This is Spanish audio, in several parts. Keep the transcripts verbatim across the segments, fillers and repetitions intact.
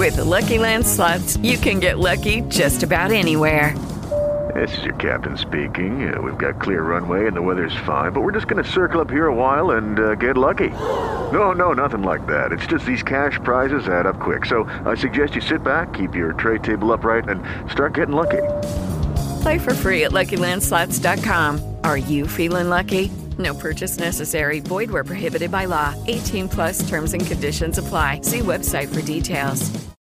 With Lucky Land Slots, you can get lucky just about anywhere. This is your captain speaking. Uh, we've got clear runway and the weather's fine, but we're just going to circle up here a while and uh, get lucky. No, no, nothing like that. It's just these cash prizes add up quick. So I suggest you sit back, keep your tray table upright, and start getting lucky. Play for free at Lucky Land Slots dot com. Are you feeling lucky? No purchase necessary. Void where prohibited by law. eighteen plus terms and conditions apply. See website for details.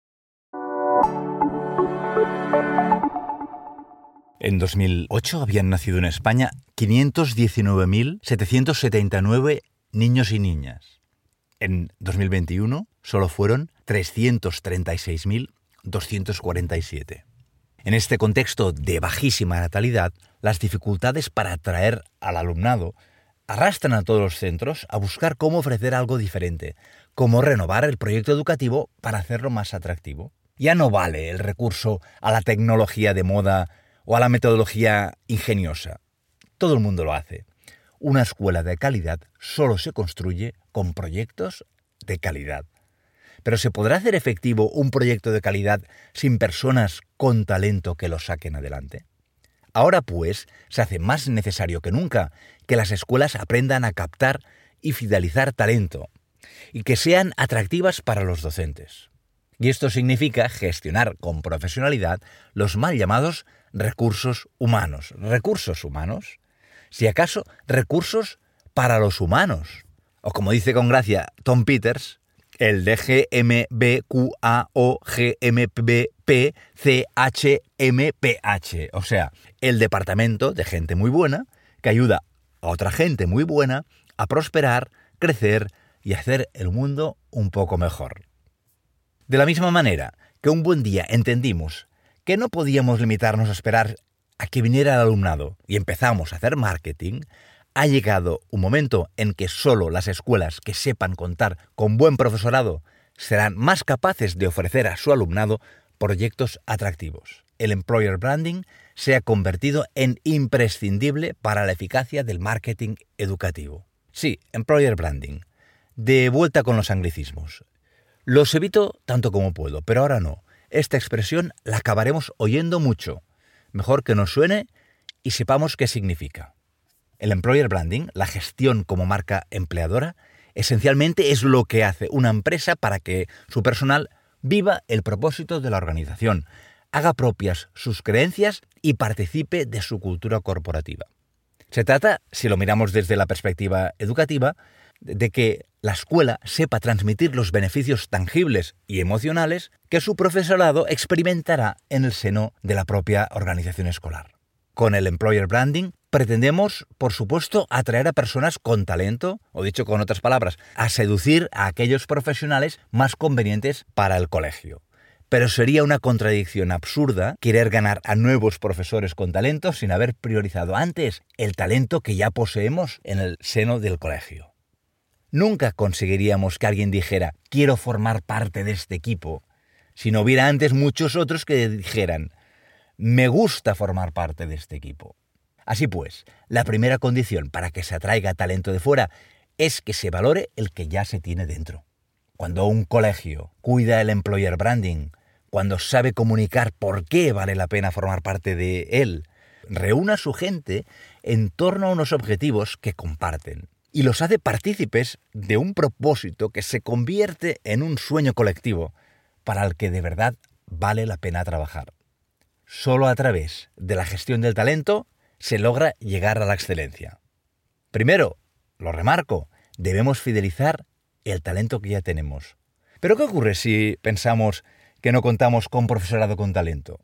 En dos mil ocho habían nacido en España quinientos diecinueve mil setecientos setenta y nueve niños y niñas. En dos mil veintiuno solo fueron trescientos treinta y seis mil doscientos cuarenta y siete. En este contexto de bajísima natalidad, las dificultades para atraer al alumnado arrastran a todos los centros a buscar cómo ofrecer algo diferente, cómo renovar el proyecto educativo para hacerlo más atractivo. Ya no vale el recurso a la tecnología de moda o a la metodología ingeniosa. Todo el mundo lo hace. Una escuela de calidad solo se construye con proyectos de calidad. Pero ¿se podrá hacer efectivo un proyecto de calidad sin personas con talento que lo saquen adelante? Ahora, pues, se hace más necesario que nunca que las escuelas aprendan a captar y fidelizar talento y que sean atractivas para los docentes. Y esto significa gestionar con profesionalidad los mal llamados recursos humanos. ¿Recursos humanos? Si acaso, recursos para los humanos. O como dice con gracia Tom Peters, el de G M B Q A O G M B P C H M P H, o sea, el departamento de gente muy buena que ayuda a otra gente muy buena a prosperar, crecer y hacer el mundo un poco mejor. De la misma manera que un buen día entendimos que no podíamos limitarnos a esperar a que viniera el alumnado y empezamos a hacer marketing, ha llegado un momento en que solo las escuelas que sepan contar con buen profesorado serán más capaces de ofrecer a su alumnado proyectos atractivos. El employer branding se ha convertido en imprescindible para la eficacia del marketing educativo. Sí, employer branding. De vuelta con los anglicismos. Los evito tanto como puedo, pero ahora no. Esta expresión la acabaremos oyendo mucho. Mejor que nos suene y sepamos qué significa. El employer branding, la gestión como marca empleadora, esencialmente es lo que hace una empresa para que su personal viva el propósito de la organización, haga propias sus creencias y participe de su cultura corporativa. Se trata, si lo miramos desde la perspectiva educativa, de que la escuela sepa transmitir los beneficios tangibles y emocionales que su profesorado experimentará en el seno de la propia organización escolar. Con el employer branding pretendemos, por supuesto, atraer a personas con talento, o dicho con otras palabras, a seducir a aquellos profesionales más convenientes para el colegio. Pero sería una contradicción absurda querer ganar a nuevos profesores con talento sin haber priorizado antes el talento que ya poseemos en el seno del colegio. Nunca conseguiríamos que alguien dijera «quiero formar parte de este equipo», si no hubiera antes muchos otros que dijeran «me gusta formar parte de este equipo». Así pues, la primera condición para que se atraiga talento de fuera es que se valore el que ya se tiene dentro. Cuando un colegio cuida el employer branding, cuando sabe comunicar por qué vale la pena formar parte de él, reúne a su gente en torno a unos objetivos que comparten y los hace partícipes de un propósito que se convierte en un sueño colectivo para el que de verdad vale la pena trabajar. Solo a través de la gestión del talento se logra llegar a la excelencia. Primero, lo remarco, debemos fidelizar el talento que ya tenemos. ¿Pero qué ocurre si pensamos que no contamos con profesorado con talento?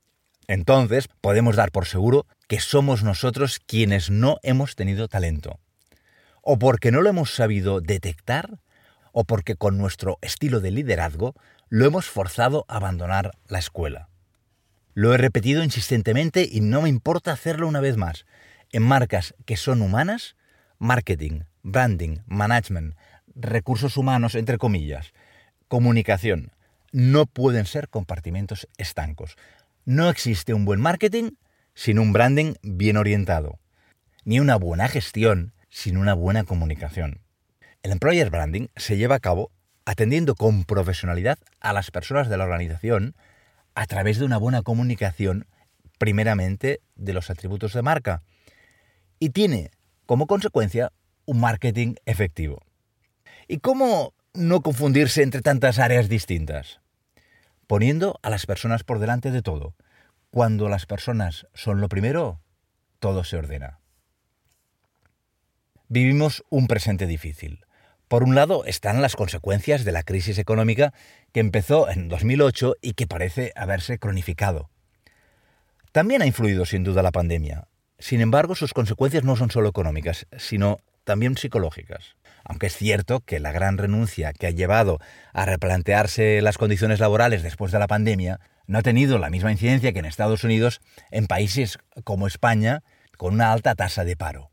Entonces podemos dar por seguro que somos nosotros quienes no hemos tenido talento. O porque no lo hemos sabido detectar, o porque con nuestro estilo de liderazgo lo hemos forzado a abandonar la escuela. Lo he repetido insistentemente y no me importa hacerlo una vez más. En marcas que son humanas, marketing, branding, management, recursos humanos, entre comillas, comunicación, no pueden ser compartimentos estancos. No existe un buen marketing sin un branding bien orientado, ni una buena gestión sin una buena comunicación. El employer branding se lleva a cabo atendiendo con profesionalidad a las personas de la organización a través de una buena comunicación, primeramente de los atributos de marca, y tiene como consecuencia un marketing efectivo. ¿Y cómo no confundirse entre tantas áreas distintas? Poniendo a las personas por delante de todo. Cuando las personas son lo primero, todo se ordena. Vivimos un presente difícil. Por un lado están las consecuencias de la crisis económica que empezó en dos mil ocho y que parece haberse cronificado. También ha influido sin duda la pandemia. Sin embargo, sus consecuencias no son solo económicas, sino también psicológicas. Aunque es cierto que la gran renuncia que ha llevado a replantearse las condiciones laborales después de la pandemia no ha tenido la misma incidencia que en Estados Unidos en países como España, con una alta tasa de paro.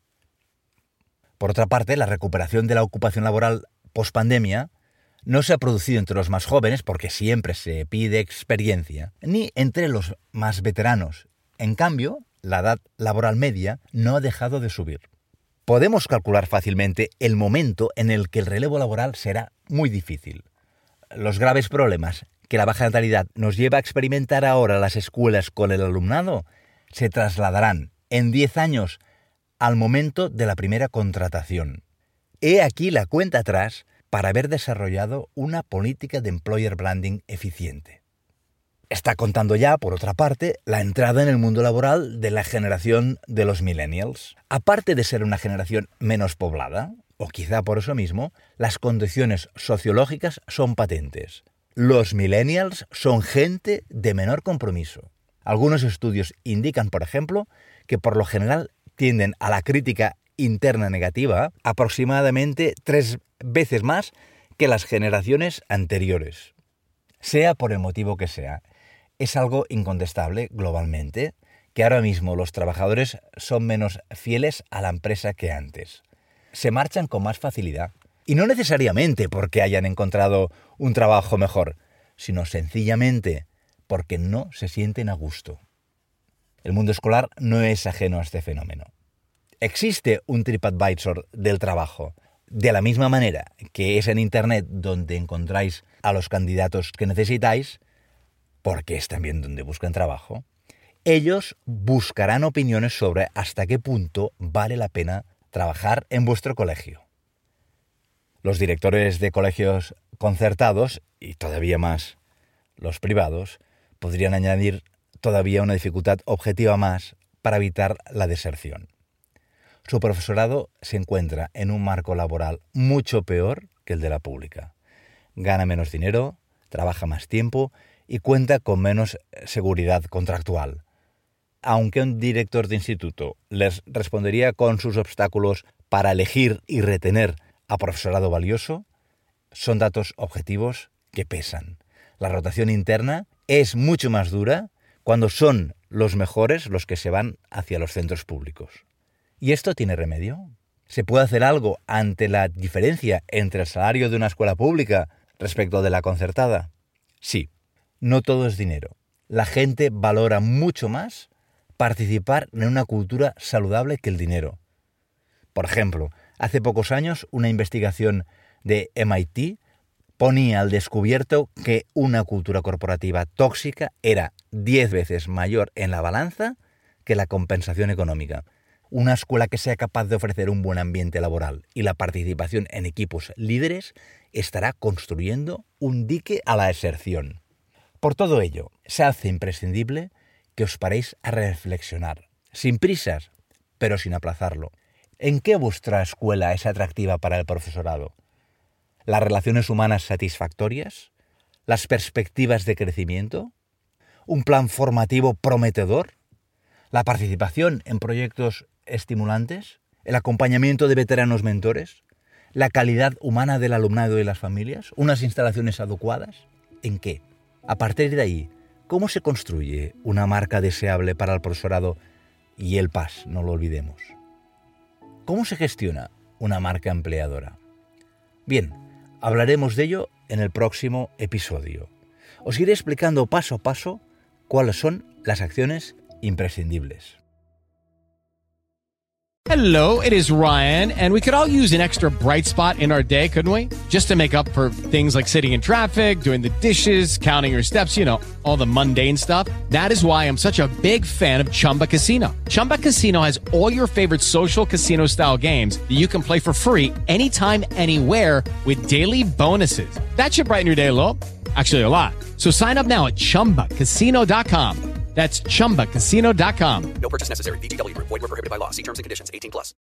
Por otra parte, la recuperación de la ocupación laboral post-pandemia no se ha producido entre los más jóvenes, porque siempre se pide experiencia, ni entre los más veteranos. En cambio, la edad laboral media no ha dejado de subir. Podemos calcular fácilmente el momento en el que el relevo laboral será muy difícil. Los graves problemas que la baja natalidad nos lleva a experimentar ahora las escuelas con el alumnado se trasladarán en diez años al momento de la primera contratación. He aquí la cuenta atrás para haber desarrollado una política de employer branding eficiente. Está contando ya, por otra parte, la entrada en el mundo laboral de la generación de los millennials. Aparte de ser una generación menos poblada, o quizá por eso mismo, las condiciones sociológicas son patentes. Los millennials son gente de menor compromiso. Algunos estudios indican, por ejemplo, que por lo general tienden a la crítica interna negativa aproximadamente tres veces más que las generaciones anteriores. Sea por el motivo que sea, es algo incontestable globalmente que ahora mismo los trabajadores son menos fieles a la empresa que antes. Se marchan con más facilidad. Y no necesariamente porque hayan encontrado un trabajo mejor, sino sencillamente porque no se sienten a gusto. El mundo escolar no es ajeno a este fenómeno. Existe un TripAdvisor del trabajo. De la misma manera que es en Internet donde encontráis a los candidatos que necesitáis, porque es también donde buscan trabajo, ellos buscarán opiniones sobre hasta qué punto vale la pena trabajar en vuestro colegio. Los directores de colegios concertados, y todavía más los privados, podrían añadir todavía una dificultad objetiva más para evitar la deserción. Su profesorado se encuentra en un marco laboral mucho peor que el de la pública. Gana menos dinero, trabaja más tiempo y cuenta con menos seguridad contractual. Aunque un director de instituto les respondería con sus obstáculos para elegir y retener a profesorado valioso, son datos objetivos que pesan. La rotación interna es mucho más dura cuando son los mejores los que se van hacia los centros públicos. ¿Y esto tiene remedio? ¿Se puede hacer algo ante la diferencia entre el salario de una escuela pública respecto de la concertada? Sí, no todo es dinero. La gente valora mucho más participar en una cultura saludable que el dinero. Por ejemplo, hace pocos años una investigación de M I T ponía al descubierto que una cultura corporativa tóxica era diez veces mayor en la balanza que la compensación económica. Una escuela que sea capaz de ofrecer un buen ambiente laboral y la participación en equipos líderes estará construyendo un dique a la deserción. Por todo ello, se hace imprescindible que os paréis a reflexionar, sin prisas, pero sin aplazarlo. ¿En qué vuestra escuela es atractiva para el profesorado? ¿Las relaciones humanas satisfactorias? ¿Las perspectivas de crecimiento? ¿Un plan formativo prometedor? ¿La participación en proyectos estimulantes? ¿El acompañamiento de veteranos mentores? ¿La calidad humana del alumnado y las familias? ¿Unas instalaciones adecuadas? ¿En qué? A partir de ahí, ¿cómo se construye una marca deseable para el profesorado y el P A S, no lo olvidemos? ¿Cómo se gestiona una marca empleadora? Bien, hablaremos de ello en el próximo episodio. Os iré explicando paso a paso cuáles son las acciones imprescindibles. Hello, it is Ryan, and we could all use an extra bright spot in our day, couldn't we? Just to make up for things like sitting in traffic, doing the dishes, counting your steps, you know, all the mundane stuff. That is why I'm such a big fan of Chumba Casino. Chumba Casino has all your favorite social casino-style games that you can play for free anytime, anywhere with daily bonuses. That should brighten your day a little. Actually, a lot. So sign up now at chumba casino dot com. That's chumba casino dot com. No purchase necessary. V G W Group. Void where prohibited by law. See terms and conditions. eighteen plus.